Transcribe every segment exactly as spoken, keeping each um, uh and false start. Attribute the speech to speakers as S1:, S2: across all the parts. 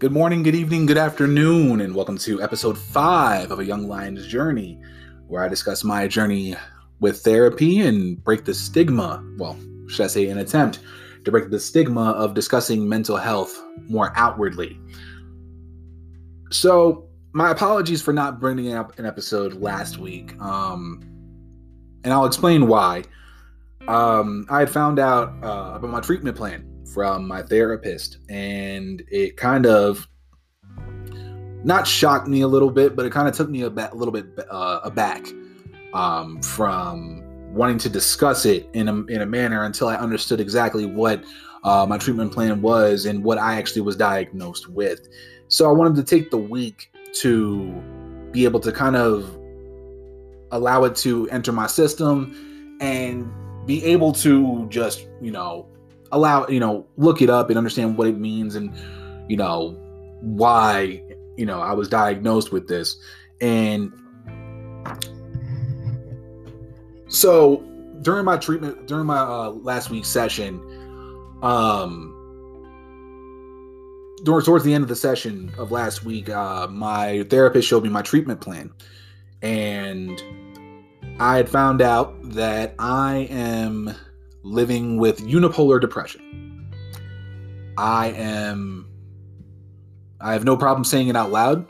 S1: Good morning, good evening, good afternoon, and welcome to episode five of A Young Lion's Journey, where I discuss my journey with therapy and break the stigma, well, should I say an attempt to break the stigma of discussing mental health more outwardly. So, my apologies for not bringing up an episode last week, um, and I'll explain why. Um, I had found out uh, about my treatment plan from my therapist, and it kind of not shocked me a little bit, but it kind of took me a, ba- a little bit uh, aback um, from wanting to discuss it in a, in a manner until I understood exactly what uh, my treatment plan was and what I actually was diagnosed with. So I wanted to take the week to be able to kind of allow it to enter my system and be able to just, you know, allow, you know, look it up and understand what it means and, you know, why, you know, I was diagnosed with this. And so during my treatment, during my uh, last week's session, um, during, towards the end of the session of last week, uh, my therapist showed me my treatment plan. And I had found out that I am living with unipolar depression. I am, I have no problem saying it out loud.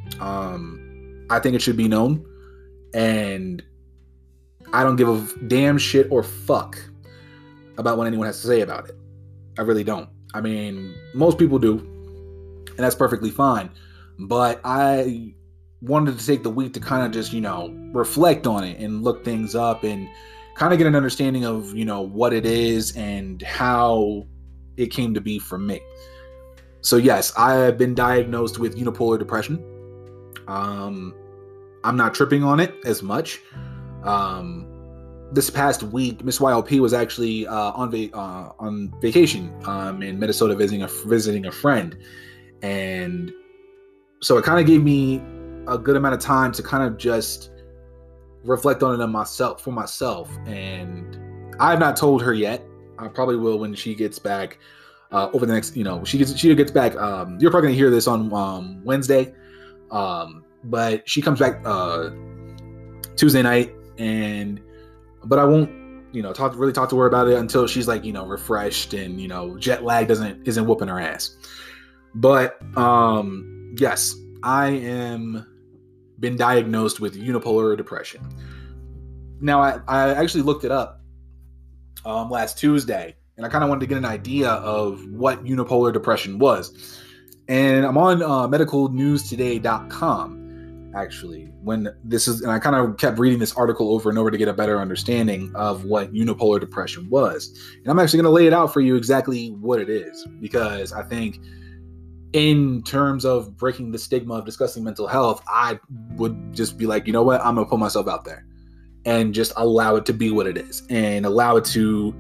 S1: Um, I think it should be known. And I don't give a damn shit or fuck about what anyone has to say about it. I really don't. I mean, most people do, and that's perfectly fine. But I wanted to take the week to kind of just, you know, reflect on it and look things up and kind of get an understanding of, you know, what it is and how it came to be for me. So yes, I have been diagnosed with unipolar depression. Um, I'm not tripping on it as much. Um, this past week, Miss Y L P was actually uh, on va- uh, on vacation um, in Minnesota visiting a visiting a friend, and so it kind of gave me a good amount of time to kind of just reflect on it on myself for myself. And I have not told her yet. I probably will when she gets back uh, over the next, you know, she gets she gets back. Um, you're probably gonna hear this on um, Wednesday, um, but she comes back uh, Tuesday night, and but I won't, you know, talk really talk to her about it until she's like, you know, refreshed and, you know, jet lag doesn't isn't whooping her ass. But um, yes, I am been diagnosed with unipolar depression. Now, I, I actually looked it up um, last Tuesday, and I kind of wanted to get an idea of what unipolar depression was. And I'm on uh, medical news today dot com, actually, when this is, and I kind of kept reading this article over and over to get a better understanding of what unipolar depression was. And I'm actually going to lay it out for you exactly what it is, because I think in terms of breaking the stigma of discussing mental health, I would just be like, you know what, I'm going to put myself out there and just allow it to be what it is and allow it to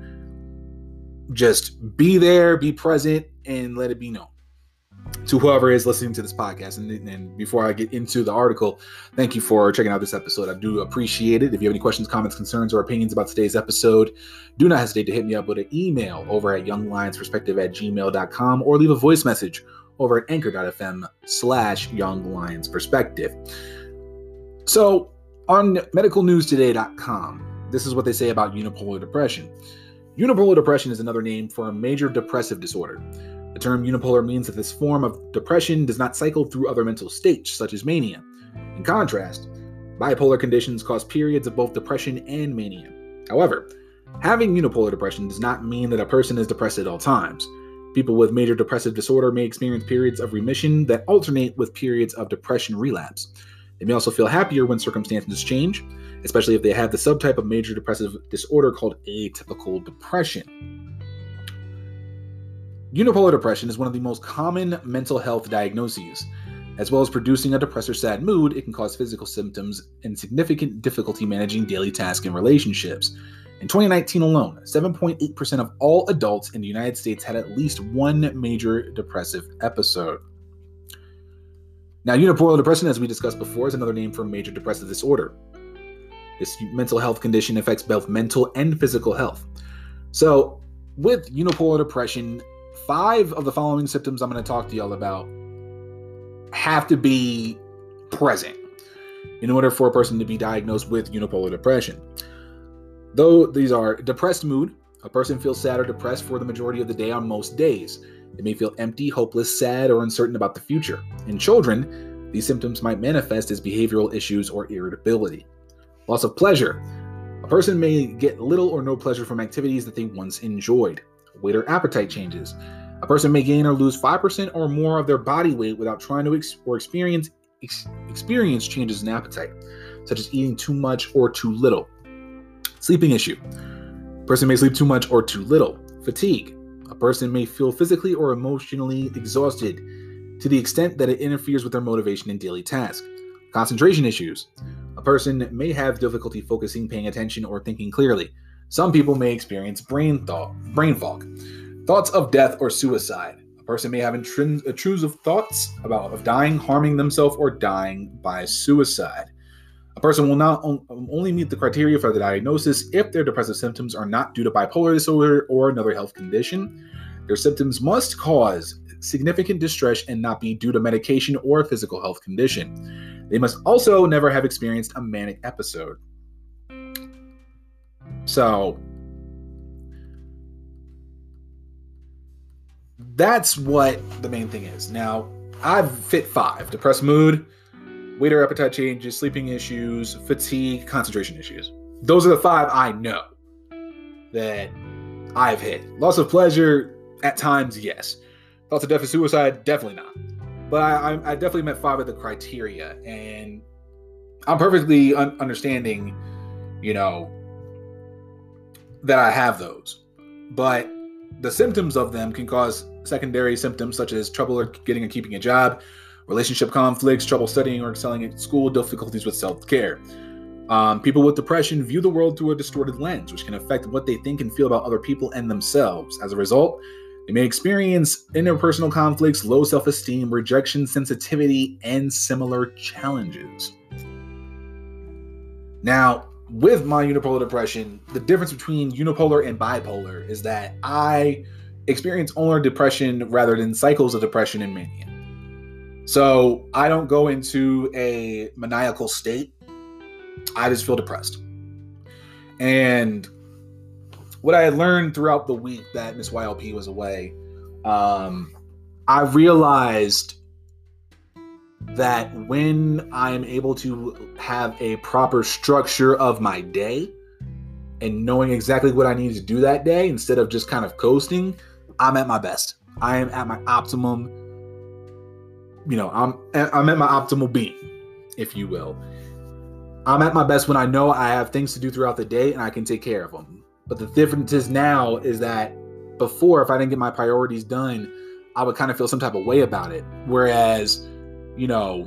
S1: just be there, be present, and let it be known to whoever is listening to this podcast. And, and before I get into the article, thank you for checking out this episode. I do appreciate it. If you have any questions, comments, concerns, or opinions about today's episode, do not hesitate to hit me up with an email over at young lions perspective at gmail dot com or leave a voice message over at anchor dot f m slash young lions perspective. So on medical news today dot com, this is what they say about unipolar depression. Unipolar depression is another name for a major depressive disorder. The term unipolar means that this form of depression does not cycle through other mental states, such as mania. In contrast, bipolar conditions cause periods of both depression and mania. However, having unipolar depression does not mean that a person is depressed at all times. People with major depressive disorder may experience periods of remission that alternate with periods of depression relapse. They may also feel happier when circumstances change, especially if they have the subtype of major depressive disorder called atypical depression. Unipolar depression is one of the most common mental health diagnoses. As well as producing a depressed or sad mood, it can cause physical symptoms and significant difficulty managing daily tasks and relationships. In twenty nineteen alone, seven point eight percent of all adults in the United States had at least one major depressive episode. Now, unipolar depression, as we discussed before, is another name for major depressive disorder. This mental health condition affects both mental and physical health. So, with unipolar depression, five of the following symptoms I'm going to talk to y'all about have to be present in order for a person to be diagnosed with unipolar depression. Though these are depressed mood, a person feels sad or depressed for the majority of the day on most days. They may feel empty, hopeless, sad, or uncertain about the future. In children, these symptoms might manifest as behavioral issues or irritability. Loss of pleasure. A person may get little or no pleasure from activities that they once enjoyed. Weight or appetite changes. A person may gain or lose five percent or more of their body weight without trying to ex- or experience ex- experience changes in appetite, such as eating too much or too little. Sleeping issue. A person may sleep too much or too little. Fatigue. A person may feel physically or emotionally exhausted to the extent that it interferes with their motivation in daily tasks. Concentration issues. A person may have difficulty focusing, paying attention, or thinking clearly. Some people may experience brain thought, brain fog. Thoughts of death or suicide. A person may have intrin- intrusive thoughts about of dying, harming themselves, or dying by suicide. A person will not on- only meet the criteria for the diagnosis if their depressive symptoms are not due to bipolar disorder or another health condition. Their symptoms must cause significant distress and not be due to medication or a physical health condition. They must also never have experienced a manic episode. So, that's what the main thing is. Now, I've fit five: depressed mood, weight or appetite changes, sleeping issues, fatigue, concentration issues. Those are the five I know that I've hit. Loss of pleasure, at times, yes. Thoughts of death and suicide, definitely not. But I, I definitely met five of the criteria, and I'm perfectly un- understanding, you know, that I have those. But the symptoms of them can cause secondary symptoms such as trouble getting and keeping a job, relationship conflicts, trouble studying or excelling at school, difficulties with self-care. Um, people with depression view the world through a distorted lens, which can affect what they think and feel about other people and themselves. As a result, they may experience interpersonal conflicts, low self-esteem, rejection, sensitivity, and similar challenges. Now, with my unipolar depression, the difference between unipolar and bipolar is that I experience only depression rather than cycles of depression and mania. So I don't go into a maniacal state. I just feel depressed. And what I had learned throughout the week that Miss Y L P was away, um, I realized that when I'm able to have a proper structure of my day and knowing exactly what I need to do that day instead of just kind of coasting, I'm at my best. I am at my optimum, you know, I'm I'm at my optimal being, if you will. I'm at my best when I know I have things to do throughout the day and I can take care of them. But the difference is now is that before, if I didn't get my priorities done, I would kind of feel some type of way about it. Whereas, you know,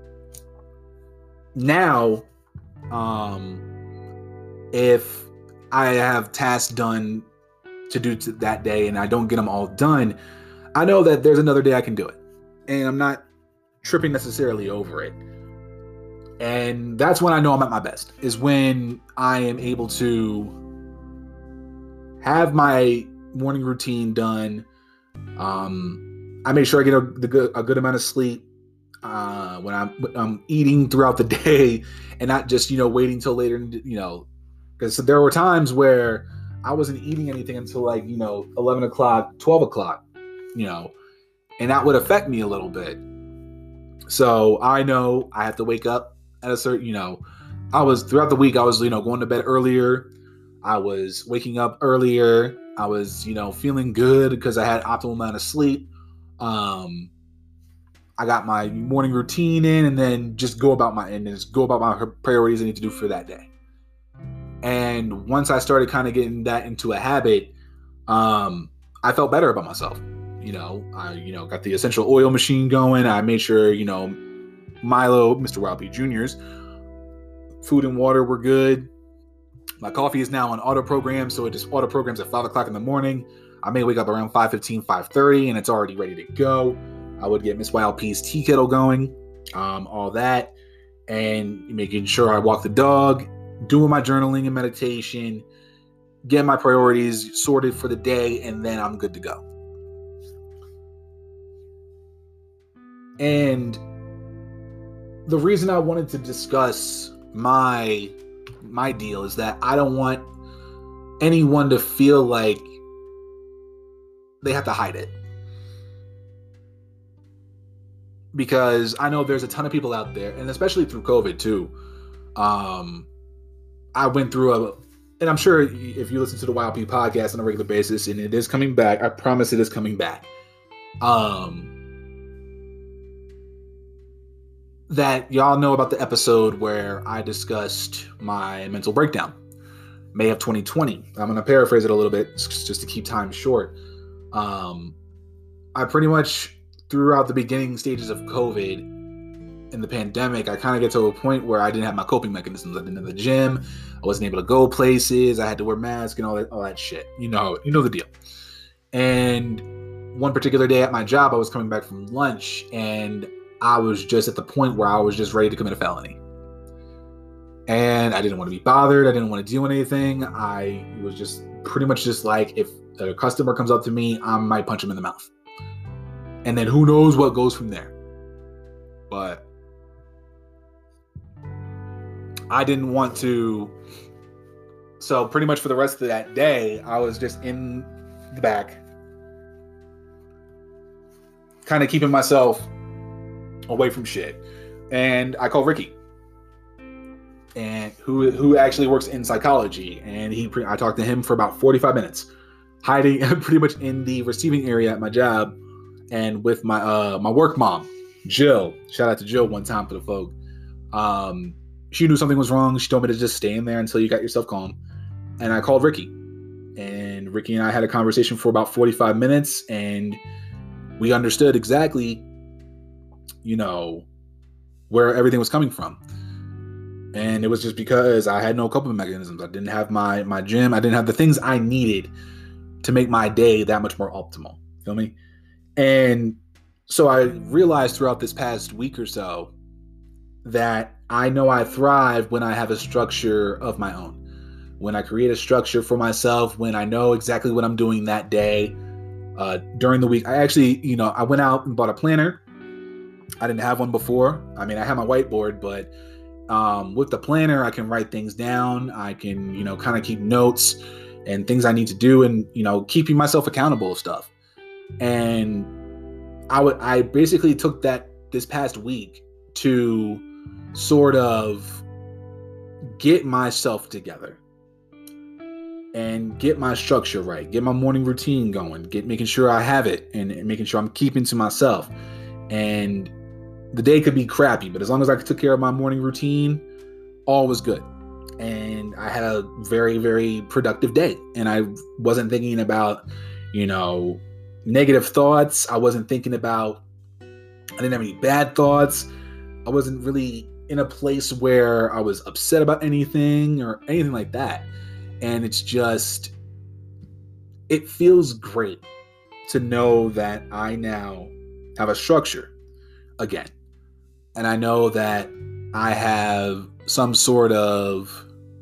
S1: now, um, if I have tasks done to do to that day and I don't get them all done, I know that there's another day I can do it. And I'm not tripping necessarily over it. And that's when I know I'm at my best, is when I am able to have my morning routine done. Um, I make sure I get a, the good, a good amount of sleep uh, when I'm, I'm eating throughout the day and not just, you know, waiting till later, you know, because there were times where I wasn't eating anything until like, you know, eleven o'clock, twelve o'clock, you know, and that would affect me a little bit. So I know I have to wake up at a certain, you know, I was throughout the week, I was, you know, going to bed earlier. I was waking up earlier. I was, you know, feeling good because I had optimal amount of sleep. Um, I got my morning routine in and then just go about my, and just go about my priorities I need to do for that day. And once I started kind of getting that into a habit, um, I felt better about myself. You know, I, you know, got the essential oil machine going. I made sure, you know, Milo, Mister Y L P Junior's food and water were good. My coffee is now on auto program, so it just auto programs at five o'clock in the morning. I may wake up around five fifteen, five thirty, and it's already ready to go. I would get Miss Y L P's tea kettle going, um, all that, and making sure I walk the dog, doing my journaling and meditation, get my priorities sorted for the day, and then I'm good to go. And the reason I wanted to discuss my my deal is that I don't want anyone to feel like they have to hide it. Because I know there's a ton of people out there, and especially through COVID too. Um, I went through a, and I'm sure if you listen to the Y L P podcast on a regular basis, and it is coming back, I promise it is coming back. Um, that y'all know about the episode where I discussed my mental breakdown, May of twenty twenty. I'm going to paraphrase it a little bit just to keep time short. Um, I pretty much, throughout the beginning stages of COVID and the pandemic, I kind of get to a point where I didn't have my coping mechanisms. I didn't have the gym. I wasn't able to go places. I had to wear masks and all that, all that shit. You know, you know the deal. And one particular day at my job, I was coming back from lunch, and I was just at the point where I was just ready to commit a felony. And I didn't want to be bothered. I didn't want to do anything. I was just pretty much just like, if a customer comes up to me, I might punch him in the mouth. And then who knows what goes from there. But I didn't want to. So pretty much for the rest of that day, I was just in the back, kind of keeping myself away from shit. And I called Ricky, and who who actually works in psychology. And he, I talked to him for about forty-five minutes, hiding pretty much in the receiving area at my job. And with my uh my work mom, Jill, shout out to Jill one time for the folk. Um, she knew something was wrong. She told me to just stay in there until you got yourself calm. And I called Ricky, and Ricky and I had a conversation for about forty-five minutes, and we understood exactly, you know, where everything was coming from. And it was just because I had no coping mechanisms. I didn't have my my gym. I didn't have the things I needed to make my day that much more optimal. Feel me? And so I realized throughout this past week or so that I know I thrive when I have a structure of my own. When I create a structure for myself, when I know exactly what I'm doing that day, uh, during the week. I actually, you know, I went out and bought a planner. I didn't have one before. I mean, I had my whiteboard, but um, with the planner, I can write things down. I can, you know, kind of keep notes and things I need to do, and, you know, keeping myself accountable of stuff. And I would, I basically took that this past week to sort of get myself together and get my structure right, get my morning routine going, get making sure I have it, and, and making sure I'm keeping to myself. And the day could be crappy, but as long as I took care of my morning routine, all was good. And I had a very, very productive day. And I wasn't thinking about, you know, negative thoughts. I wasn't thinking about, I didn't have any bad thoughts. I wasn't really in a place where I was upset about anything or anything like that. And it's just, it feels great to know that I now have a structure again. And I know that I have some sort of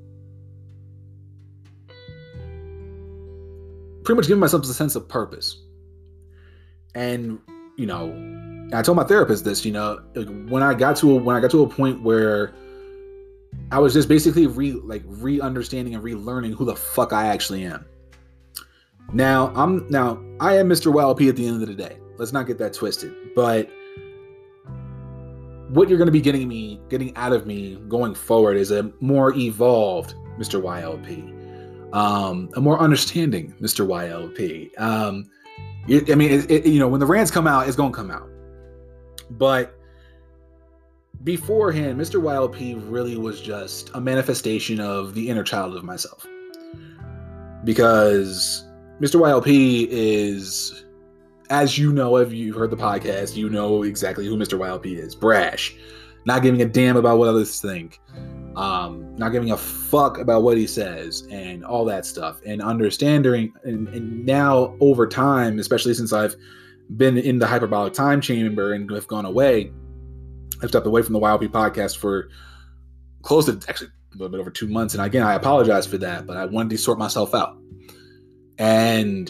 S1: pretty much giving myself a sense of purpose. And, you know, I told my therapist this, you know, when I got to a, when I got to a point where I was just basically re like re-understanding and relearning who the fuck I actually am. Now I'm now I am Mister Y L P at the end of the day. Let's not get that twisted. But what you're going to be getting me, getting out of me going forward is a more evolved Mister Y L P, um, a more understanding Mister Y L P. Um, it, I mean, it, it, you know, when the rants come out, it's going to come out. But beforehand, Mister Y L P really was just a manifestation of the inner child of myself. Because Mister Y L P is, as you know, if you've heard the podcast, you know exactly who Mister Y L P is. Brash. Not giving a damn about what others think. Um, not giving a fuck about what he says and all that stuff. And understanding, and, and now over time, especially since I've been in the hyperbolic time chamber and have gone away, I've stepped away from the Y L P podcast for close to actually a little bit over two months. And again, I apologize for that, but I wanted to sort myself out. And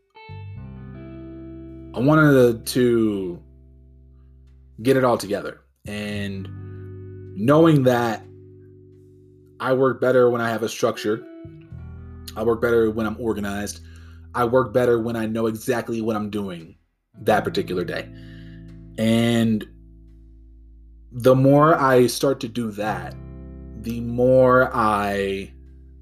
S1: I wanted to get it all together. And knowing that I work better when I have a structure, I work better when I'm organized, I work better when I know exactly what I'm doing that particular day. And the more I start to do that, the more I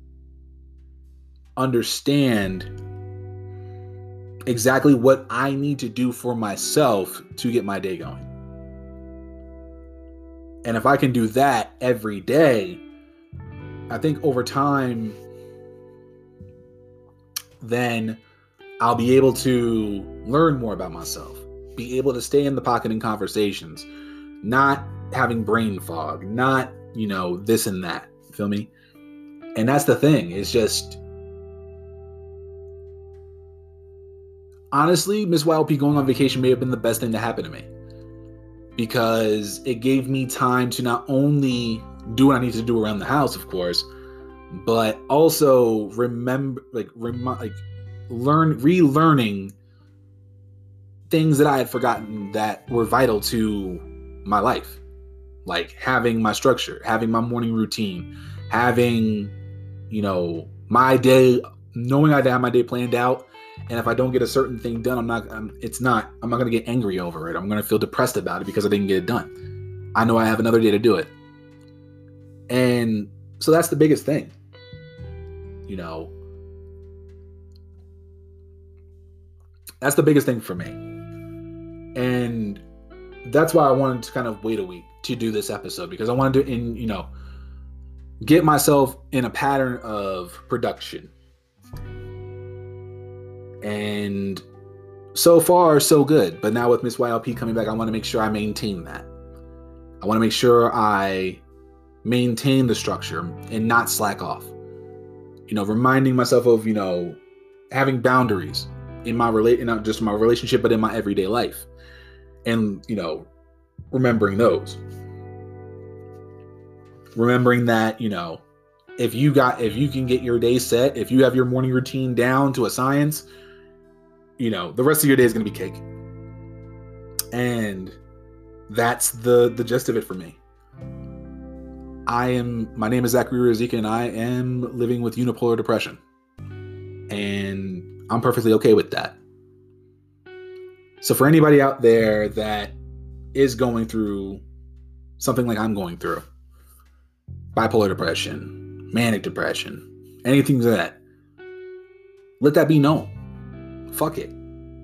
S1: understand exactly what I need to do for myself to get my day going. And if I can do that every day, I think over time, then I'll be able to learn more about myself, be able to stay in the pocket in conversations, not having brain fog, not, you know, this and that. Feel me? And that's the thing. It's just, honestly, Miss Y L P going on vacation may have been the best thing to happen to me, because it gave me time to not only do what I need to do around the house, of course, but also remember, like, rem- like learn, relearning things that I had forgotten that were vital to my life. Like having my structure, having my morning routine, having, you know, my day, knowing I have my day planned out. And if I don't get a certain thing done, I'm not, I'm, it's not, I'm not going to get angry over it. I'm going to feel depressed about it because I didn't get it done. I know I have another day to do it. And so that's the biggest thing, you know, that's the biggest thing for me. And that's why I wanted to kind of wait a week to do this episode, because I wanted to, in, you know, get myself in a pattern of production. And so far, so good. But now with Miss Y L P coming back, I want to make sure I maintain that. I want to make sure I maintain the structure and not slack off. You know, reminding myself of, you know, having boundaries in my relate, not just my relationship, but in my everyday life. And, you know, remembering those. Remembering that, you know, if you got, if you can get your day set, if you have your morning routine down to a science, you know, the rest of your day is going to be cake. And that's the, the gist of it for me. I am, my name is Zachary Ruzicka, and I am living with unipolar depression. And I'm perfectly okay with that. So for anybody out there that is going through something like I'm going through, bipolar depression, manic depression, anything like that, let that be known. Fuck it.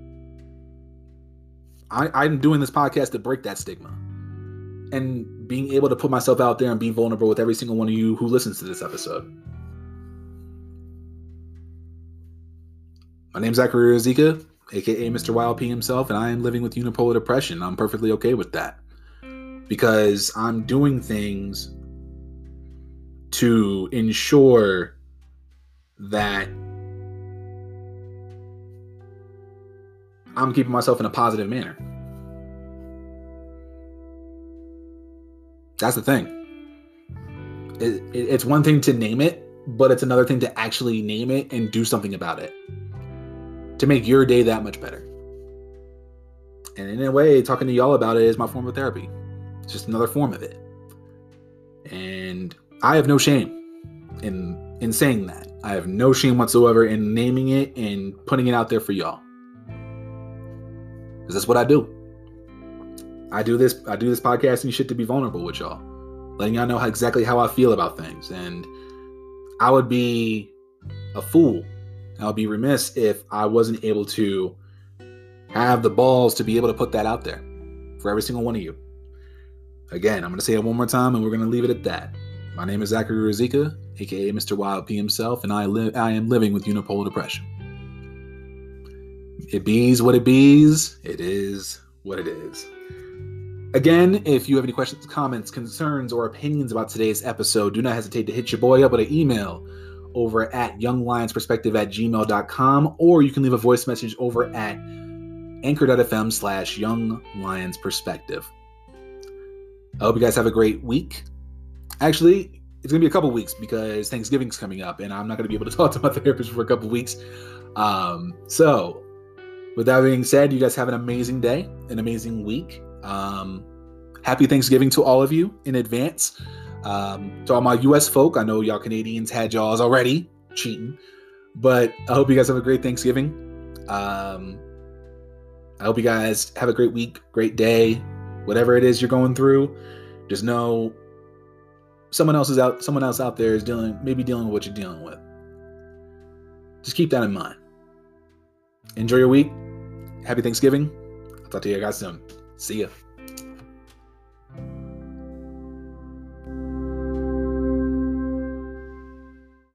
S1: I, I'm doing this podcast to break that stigma. And being able to put myself out there and be vulnerable with every single one of you who listens to this episode. My name's Zachary Ruzicka, aka Mister Y L P himself, and I am living with unipolar depression. I'm perfectly okay with that. Because I'm doing things to ensure that I'm keeping myself in a positive manner. That's the thing. It, it, it's one thing to name it, but it's another thing to actually name it and do something about it to make your day that much better. And in a way, talking to y'all about it is my form of therapy. It's just another form of it. And I have no shame in in saying that. I have no shame whatsoever in naming it and putting it out there for y'all. Because that's what I do. I do this I do this podcasting shit to be vulnerable with y'all. Letting y'all know how, exactly how I feel about things. And I would be a fool. I would be remiss if I wasn't able to have the balls to be able to put that out there for every single one of you. Again, I'm going to say it one more time and we're going to leave it at that. My name is Zachary Ruzicka, aka Mister Y L P himself, and I live I am living with unipolar depression. It bees what it bees. It is what it is. Again, if you have any questions, comments, concerns, or opinions about today's episode, do not hesitate to hit your boy up with an email over at younglionsperspective at gmail dot com, or you can leave a voice message over at anchor.fm slash younglionsperspective. I hope you guys have a great week. Actually, it's going to be a couple weeks because Thanksgiving's coming up and I'm not going to be able to talk to my therapist for a couple weeks. Um, so, with that being said, you guys have an amazing day, an amazing week. Um, happy Thanksgiving to all of you in advance. Um, to all my U S folk, I know y'all Canadians had y'all's already cheating, but I hope you guys have a great Thanksgiving. Um, I hope you guys have a great week, great day, whatever it is you're going through. Just know someone else is out, someone else out there is dealing, maybe dealing with what you're dealing with. Just keep that in mind. Enjoy your week. Happy Thanksgiving. I'll talk to you guys soon. See ya.